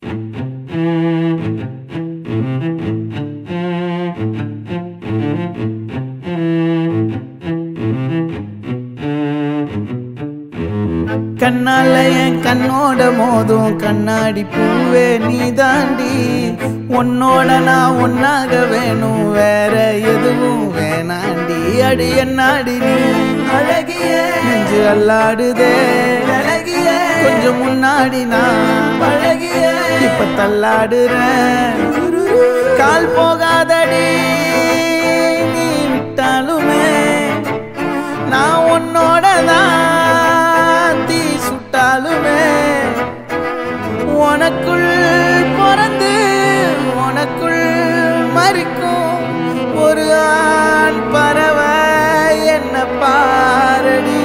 கண்ணால என் கண்ணோட மோதும் கண்ணாடி பூவே நீ தாண்டி உன்னோட நான் ஒன்னாக வேணும் வேற எதுவும் வேணாண்டி அடி என்னாடி நீ அழகிய நெஞ்சு அல்லாடுதே அழகிய கொஞ்சம் முன்னாடி நான் அழகிய இப்ப தள்ளாடுறேன் கால் போகாதடி நீ விட்டாலுமே நான் உன்னோட தான் உனக்குள் பிறந்து உனக்குள் மறிக்கும் ஒரு ஆண் பறவை என்ன பாரடி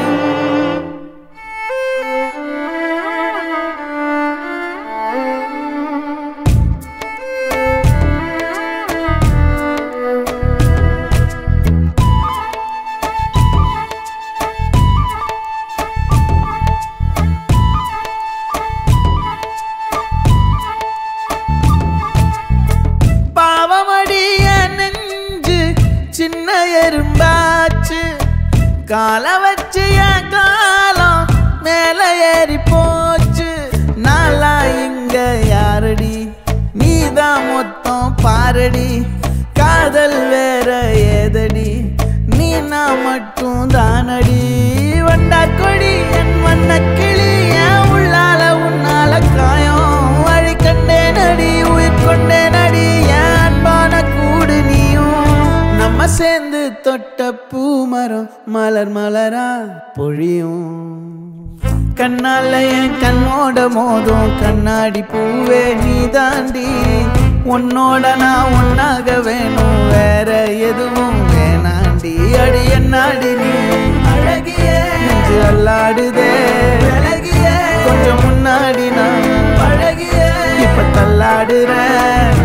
சின்ன எறும்பாச்சு கால வச்சு என் காலம் மேல ஏறி போச்சு நாளா இங்க யாரடி நீதான் மொத்தம் பாரடி காதல் வேற ஏதடி நீ நான் மட்டும் தானடி வண்டா கொடி என் வண்ண கிளி என் உள்ளால உன்னால காயம் வழி கண்டே நடி உயிர் கொண்டே நடி என் அன்பான கூடு நீயும் நம்ம சேர்ந்து தொட்ட பூமரம் மலர் மலரா பொழியும் கண்ணால என் கண்ணோட மோதும் கண்ணாடி பூவே நீ தாண்டி உன்னோட நான் ஒன்னாக வேணும் வேற எதுவும் வேணாண்டி அடி என்னாடி நீ அழகிய நெஞ்சு அல்லாடுதே அழகிய கொஞ்சம் முன்னாடி நான் அழகிய இப்ப தள்ளாடுறேன்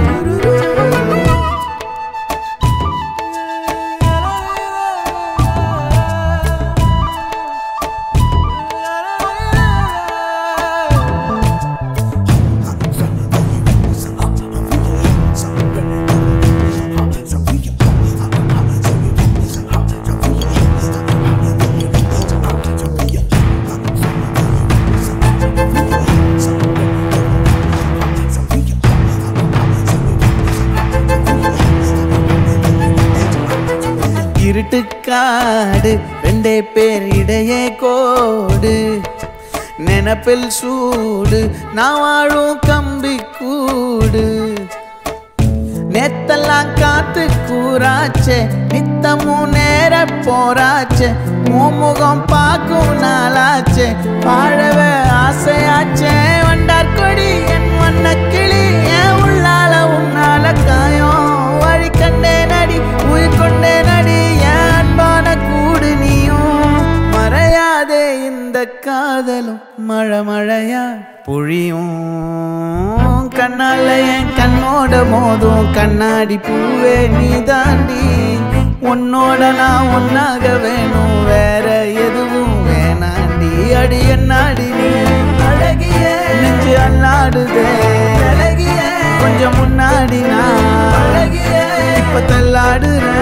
இருட்டுக்காடு ரெண்டே பேர் இடையே கோடு நினப்பில் சூடு நான் வாழும் கம்பி கூடு நேத்தெல்லாம் காத்து கூறாச்சே நித்தமும் நேர போராச்சே முகம் பார்க்கும் நாளாச்சே வாழவே ஆசையாச்சே வண்டார் கொடி என் வண்ண கிளி என் உள்ளால உன்னால காயம் வழி கண்டே நடி உயிர் கொண்டே நடி என் அன்பான கூடு நீயும் மறையாதே இந்த காதலும் மழை மழையா பொழியும் கண்ணால என் கண்ணோட மோதும் கண்ணாடி பூவே நீ தாண்டி உன்னோட நான் ஒன்னாக வேணும் வேற எதுவும் வேணாண்டி அடி என்னாடி நீ அழகிய நெஞ்சு அல்லாடுதே அழகிய கொஞ்சம் முன்னாடி நான் அழகிய இப்ப தள்ளாடுற